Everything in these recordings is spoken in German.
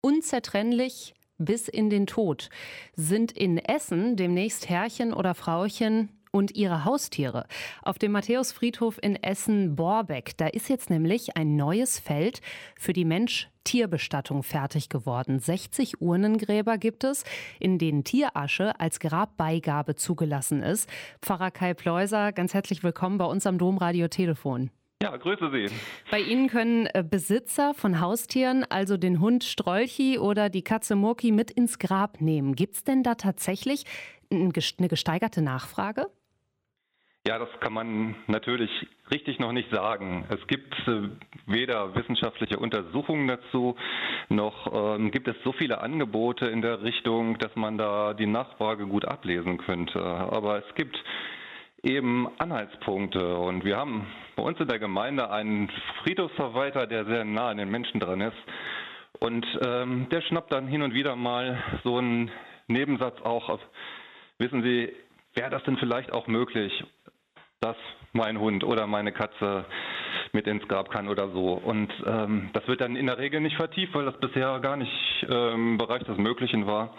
Unzertrennlich bis in den Tod sind in Essen demnächst Herrchen oder Frauchen und ihre Haustiere. Auf dem Matthäusfriedhof in Essen-Borbeck, da ist jetzt nämlich ein neues Feld für die Mensch-Tier-Bestattung fertig geworden. 60 Urnengräber gibt es, in denen Tierasche als Grabbeigabe zugelassen ist. Pfarrer Kai Pleuser, ganz herzlich willkommen bei uns am Domradio Telefon. Ja, grüße Sie. Bei Ihnen können Besitzer von Haustieren, also den Hund Strolchi oder die Katze Murki, mit ins Grab nehmen. Gibt es denn da tatsächlich eine gesteigerte Nachfrage? Ja, das kann man natürlich richtig noch nicht sagen. Es gibt weder wissenschaftliche Untersuchungen dazu, noch gibt es so viele Angebote in der Richtung, dass man da die Nachfrage gut ablesen könnte. Aber es gibt eben Anhaltspunkte, und wir haben bei uns in der Gemeinde einen Friedhofsverwalter, der sehr nah an den Menschen dran ist, und der schnappt dann hin und wieder mal so einen Nebensatz auch auf: Wissen Sie, wäre das denn vielleicht auch möglich, dass mein Hund oder meine Katze mit ins Grab kann oder so? Und das wird dann in der Regel nicht vertieft, weil das bisher gar nicht im Bereich des Möglichen war.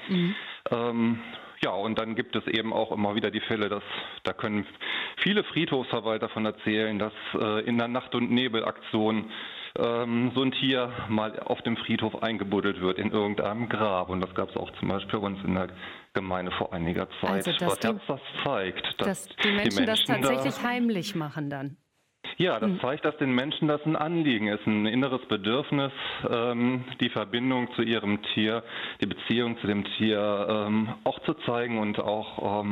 Ja, und dann gibt es eben auch immer wieder die Fälle, da können viele Friedhofsverwalter davon erzählen, dass in der Nacht- und Nebelaktion so ein Tier mal auf dem Friedhof eingebuddelt wird in irgendeinem Grab. Und das gab es auch zum Beispiel bei uns in der Gemeinde vor einiger Zeit. Also, Was das zeigt, dass die Menschen das tatsächlich heimlich machen dann. Ja, das zeigt, dass den Menschen das ein Anliegen ist, ein inneres Bedürfnis, die Verbindung zu ihrem Tier, die Beziehung zu dem Tier auch zu zeigen und auch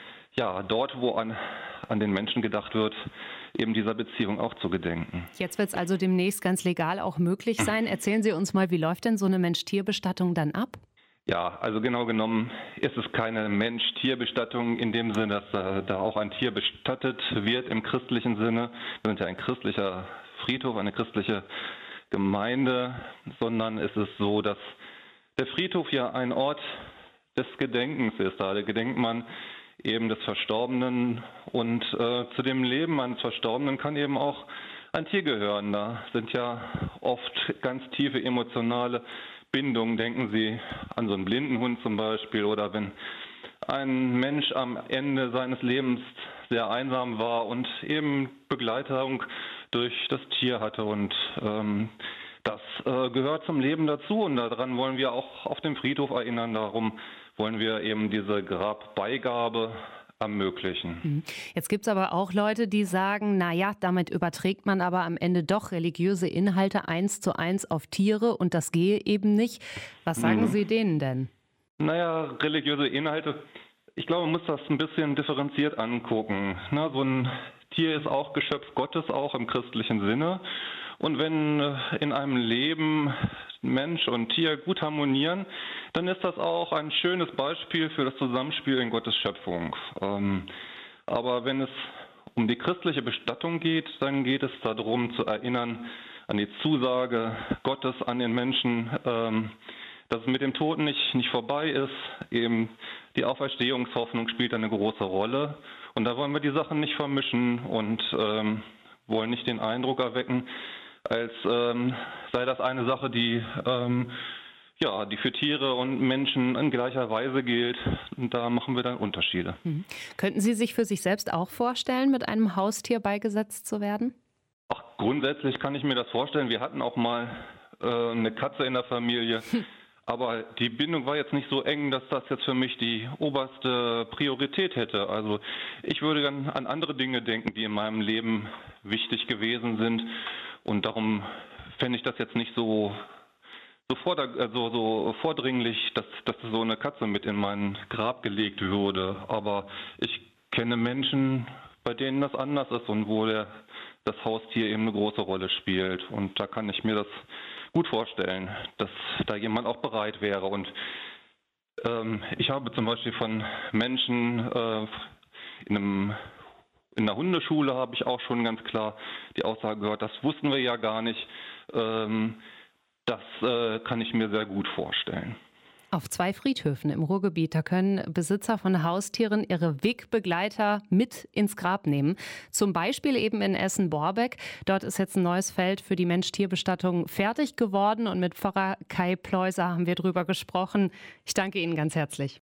dort, wo an den Menschen gedacht wird, eben dieser Beziehung auch zu gedenken. Jetzt wird es also demnächst ganz legal auch möglich sein. Erzählen Sie uns mal, wie läuft denn so eine Mensch-Tier-Bestattung dann ab? Ja, also genau genommen ist es keine Mensch-Tier-Bestattung in dem Sinne, dass da auch ein Tier bestattet wird im christlichen Sinne. Wir sind ja ein christlicher Friedhof, eine christliche Gemeinde, sondern es ist so, dass der Friedhof ja ein Ort des Gedenkens ist. Da gedenkt man eben des Verstorbenen, und zu dem Leben eines Verstorbenen kann eben auch ein Tier gehören. Da sind ja oft ganz tiefe emotionale Bindungen. Denken Sie an so einen blinden Hund zum Beispiel, oder wenn ein Mensch am Ende seines Lebens sehr einsam war und eben Begleitung durch das Tier hatte, und das gehört zum Leben dazu, und daran wollen wir auch auf dem Friedhof erinnern. Darum wollen wir eben diese Grabbeigabe ermöglichen. Jetzt gibt es aber auch Leute, die sagen, naja, damit überträgt man aber am Ende doch religiöse Inhalte 1:1 auf Tiere, und das gehe eben nicht. Was sagen Sie denen denn? Naja, religiöse Inhalte, ich glaube, man muss das ein bisschen differenziert angucken. Na, so ein Tier ist auch Geschöpf Gottes, auch im christlichen Sinne. Und wenn in einem Leben Mensch und Tier gut harmonieren, dann ist das auch ein schönes Beispiel für das Zusammenspiel in Gottes Schöpfung. Aber wenn es um die christliche Bestattung geht, dann geht es darum zu erinnern an die Zusage Gottes an den Menschen, dass es mit dem Tod nicht vorbei ist. Eben die Auferstehungshoffnung spielt eine große Rolle. Und da wollen wir die Sachen nicht vermischen und wollen nicht den Eindruck erwecken, als sei das eine Sache, die für Tiere und Menschen in gleicher Weise gilt. Und da machen wir dann Unterschiede. Könnten Sie sich für sich selbst auch vorstellen, mit einem Haustier beigesetzt zu werden? Ach, grundsätzlich kann ich mir das vorstellen. Wir hatten auch mal eine Katze in der Familie. Aber die Bindung war jetzt nicht so eng, dass das jetzt für mich die oberste Priorität hätte. Also ich würde dann an andere Dinge denken, die in meinem Leben wichtig gewesen sind. Und darum fände ich das jetzt nicht so vordringlich, dass so eine Katze mit in mein Grab gelegt würde. Aber ich kenne Menschen, bei denen das anders ist und wo das Haustier eben eine große Rolle spielt. Und da kann ich mir das gut vorstellen, dass da jemand auch bereit wäre. Und ich habe zum Beispiel von Menschen in der Hundeschule habe ich auch schon ganz klar die Aussage gehört, das wussten wir ja gar nicht. Das kann ich mir sehr gut vorstellen. Auf 2 Friedhöfen im Ruhrgebiet, da können Besitzer von Haustieren ihre Wegbegleiter mit ins Grab nehmen. Zum Beispiel eben in Essen-Borbeck. Dort ist jetzt ein neues Feld für die Mensch-Tier-Bestattung fertig geworden und mit Pfarrer Kai Pleuser haben wir drüber gesprochen. Ich danke Ihnen ganz herzlich.